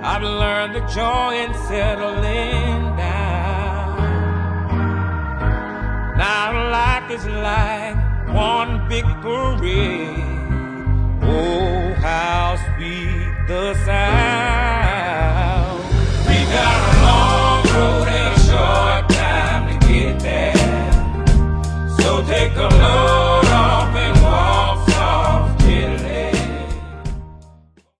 I've learned the joy in settling down. Now life is like one big parade. Oh, how sweet the sound.